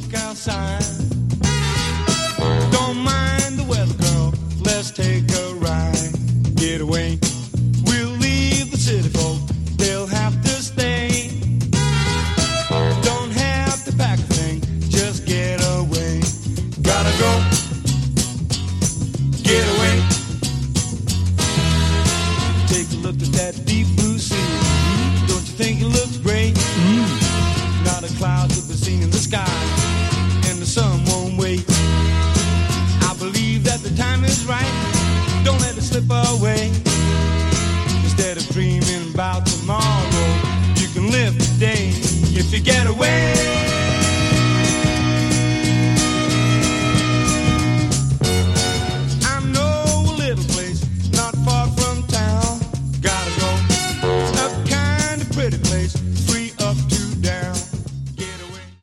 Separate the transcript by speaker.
Speaker 1: look outside. Don't mind the weather, girl. Let's take a ride. Get away. We'll leave the city folk. They'll have to stay. Don't have to pack a thing. Just get away. Gotta go. Get away. Take a look at that deep blue sea. Don't you think it looks great? Not a cloud to be seen in the sky, and the sun won't wait. I believe that the time is right. Don't let it slip away. Instead of dreaming about tomorrow, you can live today if you get away.